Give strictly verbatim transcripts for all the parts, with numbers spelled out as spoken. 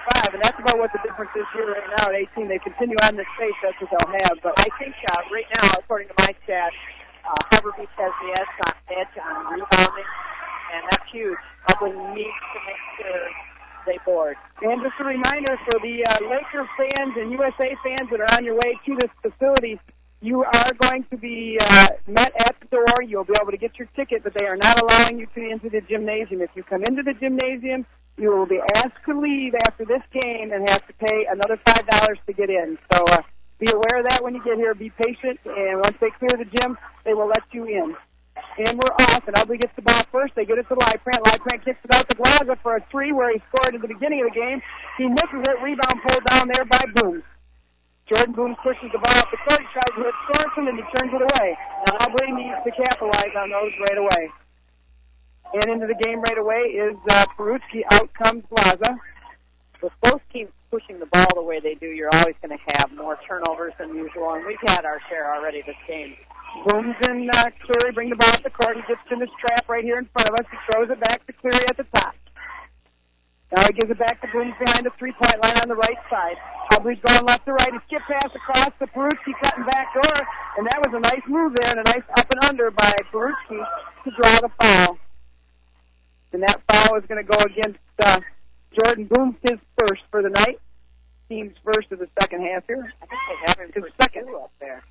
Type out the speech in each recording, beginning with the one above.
five, and that's about what the difference is here right now at eighteen. They continue on this pace, that's what they'll have. But I think uh, right now, according to my stats, uh, Harbor Beach has the edge on, edge on rebounding, and that's huge. Hubbard needs to make sure they board. And just a reminder for the uh, Laker fans and U S A fans that are on your way to this facility, you are going to be uh, met at the door. You'll be able to get your ticket, but they are not allowing you to into the gymnasium. If you come into the gymnasium, you will be asked to leave after this game and have to pay another five dollars to get in. So uh, be aware of that when you get here. Be patient, and once they clear the gym, they will let you in. And we're off, and Ubley gets the ball first. They get it to Leiprant. Leiprant kicks it out to Glaza for a three where he scored at the beginning of the game. He misses it. Rebound pulled down there by Boone. Jordan Boone pushes the ball up the court. He tries to hit Sorensen, and he turns it away. Now Ubley needs to capitalize on those right away. And into the game right away is uh, Perutsky. Out comes Glaza. With both teams pushing the ball the way they do, you're always going to have more turnovers than usual, and we've had our share already this game. Boone's and uh, Cleary bring the ball up the court. He gets in this trap right here in front of us. He throws it back to Cleary at the top. Now he gives it back to Boone's behind the three-point line on the right side. Ubley's going left to right. He skip pass across to Perutsky, cutting back door, and that was a nice move there and a nice up and under by Perutsky to draw the foul. And that foul is going to go against uh, Jordan Boone, his first for the night. Team's first of the second half here. I think they have him his for second two up there.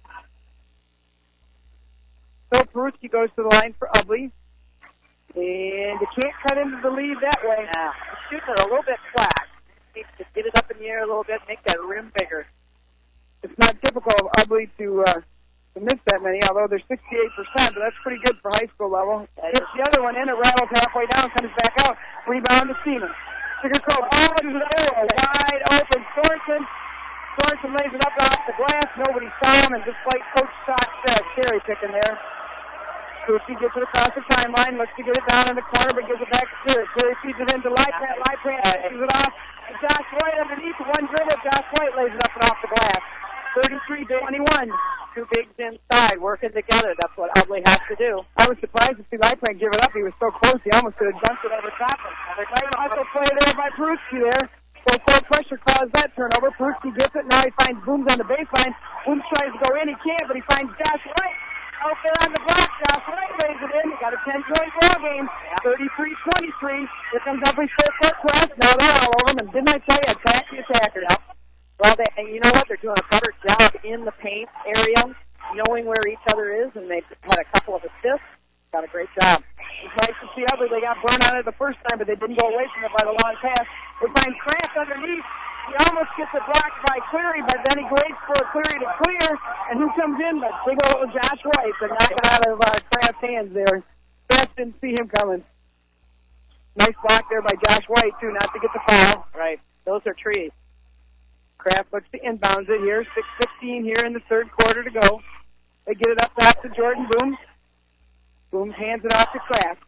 So Perutsky goes to the line for Ubley. And they can't cut into the lead that way. Now, shooting it a little bit flat. Needs to get it up in the air a little bit, make that rim bigger. It's not typical of Ubley to uh, to miss that many, although they're sixty-eight percent, but that's pretty good for high school level. Hits the other one in, it rattles halfway down, comes back out. Rebound to Seaman. Sugar Cove, oh, this is a wide open. Sorensen. Sorensen lays it up off the glass. Nobody saw him, and just like Coach Sock said, cherry picking there. Perutsky gets it across the timeline, looks to get it down in the corner, but gives it back to Cleary. Cleary feeds it into Leiprant. Leiprant pushes it off. And Josh White underneath, one dribble. Josh White lays it up and off the glass. thirty-three twenty-one. Two bigs inside, working together. That's what Ubley has to do. I was surprised to see Leiprant give it up. He was so close, he almost could have dunked it over top of him. Nice hustle play there by Perutsky there. So full pressure caused that turnover. Perutsky gets it. Now he finds Booms on the baseline. Booms tries to go in. He can't, but he finds Josh White out there on the block. Josh White lays it in. He got a ten-point ball game. thirty-three twenty-three. Here comes Ubley's full court press. Now they're all over him. And didn't I tell you, attack the attacker. Yep. Well, they, and you know what? They're doing a better job in the paint area, knowing where each other is, and they've had a couple of assists. Got a great job. It's nice to see Ubley. They got burned on it the first time, but they didn't go away from it by the long pass. They find Kraft underneath. He almost gets it blocked by Cleary, but then he waits for Cleary to clear, and who comes in but big old Josh White to knock it out of uh, Kraft's hands there. Kraft didn't see him coming. Nice block there by Josh White, too, not to get the foul. Right. Those are trees. Kraft looks to inbounds it here. six fifteen here in the third quarter to go. They get it up top to Jordan Boone. Boone hands it off to Kraft.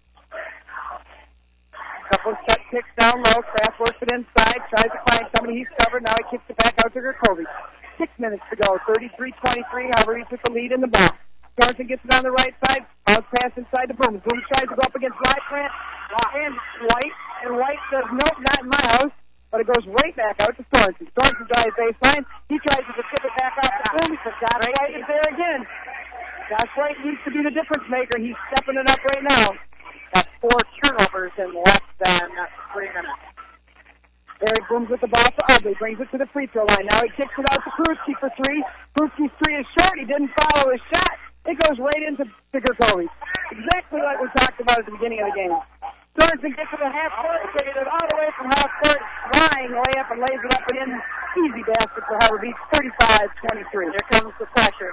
Couple of set kicks down low. Kraft works it inside, tries to find somebody. He's covered. Now he kicks it back out to Gerkovic. Six minutes to go. thirty-three twenty-three. However, he took the lead in the ball. Sorensen gets it on the right side. Bounce pass inside the Boone. Boone tries to go up against Leiprant and White. And White says, nope, not in my house. But it goes right back out to Sorensen. Sorensen drives baseline. He tries to skip it back out to Boone. But Josh White is there again. Josh White needs to be the difference maker. He's stepping it up right now. Got four turnovers in less than three minutes. Eric Booms with the ball to Ubley. Brings it to the free throw line. Now he kicks it out to Perutsky for three. Perutsky's three is short. He didn't follow his shot. It goes right into Gerkovic. Exactly like we talked about at the beginning of the game. Sorensen gets it to half court. Takes it all the way from half court. Flying layup and lays it up and in. Easy basket for Harbor Beach. thirty-five twenty-three. Here comes the pressure.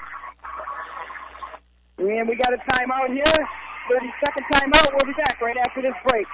And we got a timeout here. thirty-second timeout. We'll be back right after this break.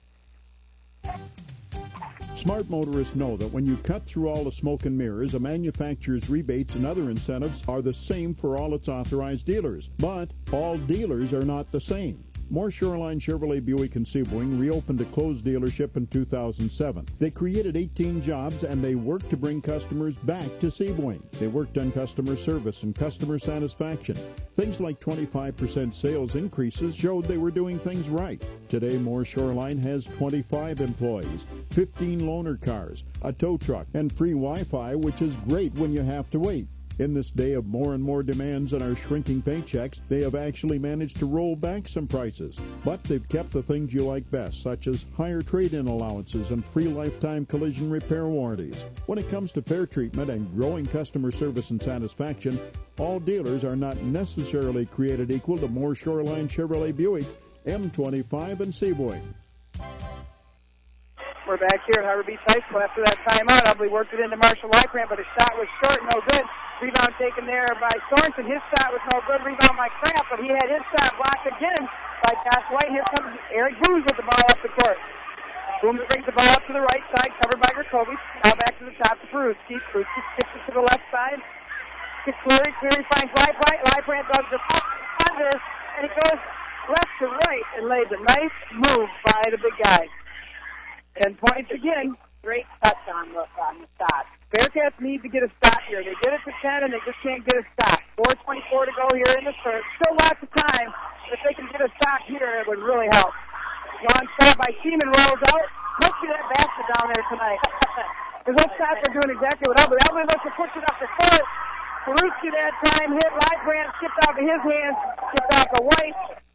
Smart motorists know that when you cut through all the smoke and mirrors, a manufacturer's rebates and other incentives are the same for all its authorized dealers. But all dealers are not the same. Moore Shoreline Chevrolet Buick in Sebring reopened a closed dealership in two thousand seven. They created eighteen jobs, and they worked to bring customers back to Sebring. They worked on customer service and customer satisfaction. Things like twenty-five percent sales increases showed they were doing things right. Today, Moore Shoreline has twenty-five employees, fifteen loaner cars, a tow truck, and free Wi-Fi, which is great when you have to wait. In this day of more and more demands on our shrinking paychecks, they have actually managed to roll back some prices. But they've kept the things you like best, such as higher trade-in allowances and free lifetime collision repair warranties. When it comes to fair treatment and growing customer service and satisfaction, all dealers are not necessarily created equal to Moore Shoreline Chevrolet Buick, M twenty-five and Sebring. We're back here at Harbor Beach High School after that timeout. Ubley worked it into Marshall Lycrant, but his shot was short, no good. Rebound taken there by Sorensen. His shot was no good. Rebound by Cramp, but he had his shot blocked again by Josh White. Here comes Eric Booms with the ball up the court. Booms brings the ball up to the right side, covered by Gerkovic. Now back to the top to Peruski. Peruski kicks it to the left side. To Cleary. Cleary finds Lycrant. Lycrant does the under, and he goes left to right and lays a nice move by the big guy. Ten points again. Great touch on the, on the shot. Bearcats need to get a stop here. They get it to ten, and they just can't get a stop. four twenty-four to go here in the third. Still lots of time. If they can get a stop here, it would really help. Long shot by Seaman rolls out. Let's see that basket down there tonight. Because those shots are doing exactly what Ubley. Ubley looks to push it up the court. Peruski that time hit. Lycrant skipped out of his hands. Skipped out to White.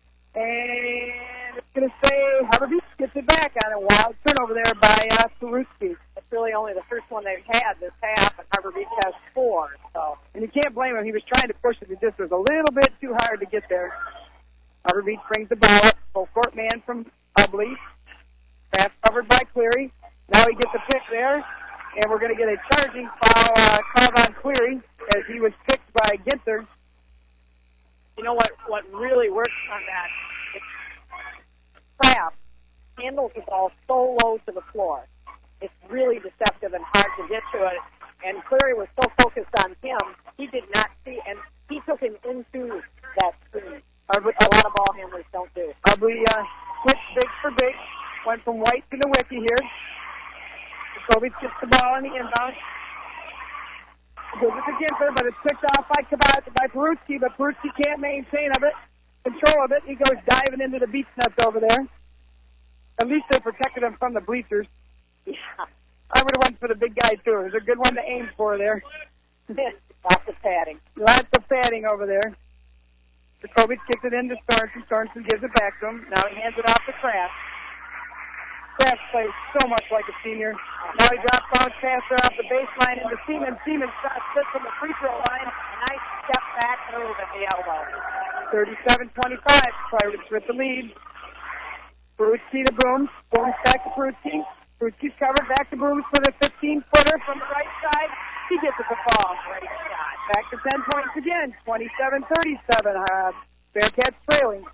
And it's going to say Harbor Beach gets it back on a wild turnover there by uh, Peruski. It's really only the first one they've had this half, and Harbor Beach has four. So, and you can't blame him. He was trying to push it. It just was a little bit too hard to get there. Harbor Beach brings the ball up. Full court man from Ubley. Pass covered by Cleary. Now he gets a pick there, and we're going to get a charging foul uh, called on Cleary as he was picked by Ginther. You know what, what really works on that? It's Kraft handles the ball so low to the floor. It's really deceptive and hard to get to it. And Cleary was so focused on him, he did not see, and he took him into that screen. A lot of ball handlers don't do. Ubley uh, switched big for big. Went from White to Nowicki here. Kobe gets the ball in the inbound. Gives it to Ginther, but it's picked off by Kabak, by Peruski, but Peruski can't maintain of it, control of it. He goes diving into the beach nuts over there. At least they protected him from the bleachers. Yeah. I would have went for the big guy, too. It was a good one to aim for there. Lots of padding. Lots of padding over there. Jacoby kicks it into Sorensen. Sorensen gives it back to him. Now he hands it off to Kraft. Kraft plays so much like a senior. Now he drops bounce pass there off the baseline into Seaman. Seaman shot sits from the free throw line. A nice step back move at the elbow. thirty-seven twenty-five. Pirates with the lead. Peruski to Booms. Booms back to Peruski. Peruski's covered. Back to Booms for the fifteen-footer from the right side. He gets it to fall. Great shot. Back to ten points again. twenty-seven thirty-seven. Uh, Bearcats trailing.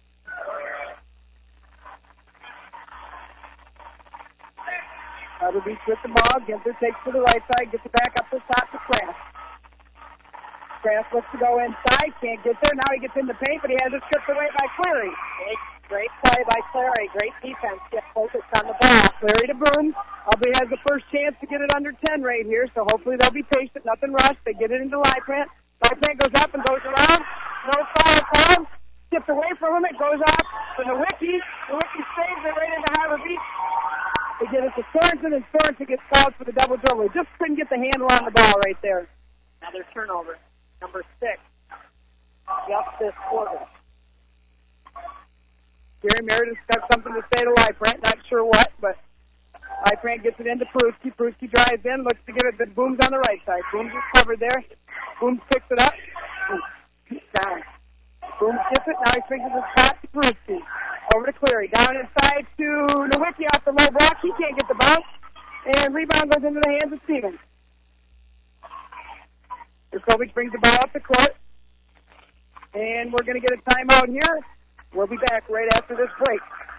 Harbor Beach with the ball. Ginther takes to the right side. Gets it back up the top to Kraft. Kraft looks to go inside. Can't get there. Now he gets in the paint, but he has it stripped away by Cleary. Great, great play by Cleary. Great defense. Get focused on the ball. Cleary to Boone. Ubley has the first chance to get it under ten right here, so hopefully they'll be patient. Nothing rushed. They get it into Lycrant. Lycrant goes up and goes around. No foul call. Tipped away from him. It goes off to Nowicki. Nowicki saves it right into Harbor Beach. They get it to Sorensen, and Sorensen gets called for the double dribble. He just couldn't get the handle on the ball right there. Another turnover. Number six. Just this quarter. Gary Meredith got something to say to Lycrant. Not sure what, but Lycrant gets it into Peruski. Peruski drives in, looks to give it to Booms on the right side. Booms is covered there. Booms picks it up. Down. Booms gets it. Now he swings the shot to Peruski. Over to Cleary. Down inside to Nowicki off the low block. He can't get the bounce. And rebound goes into the hands of Stevens. Jurkovic brings the ball up the court. And we're going to get a timeout here. We'll be back right after this break.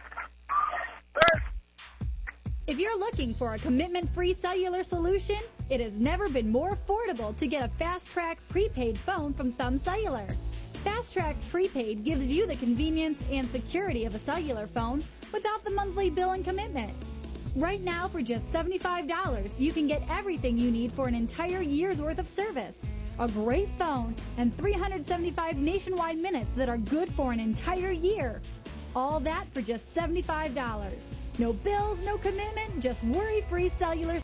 If you're looking for a commitment-free cellular solution, it has never been more affordable to get a fast-track prepaid phone from Thumb Cellular. Fast Track Prepaid gives you the convenience and security of a cellular phone without the monthly bill and commitment. Right now, for just seventy-five dollars, you can get everything you need for an entire year's worth of service. A great phone and three hundred seventy-five nationwide minutes that are good for an entire year. All that for just seventy-five dollars. No bills, no commitment, just worry-free cellular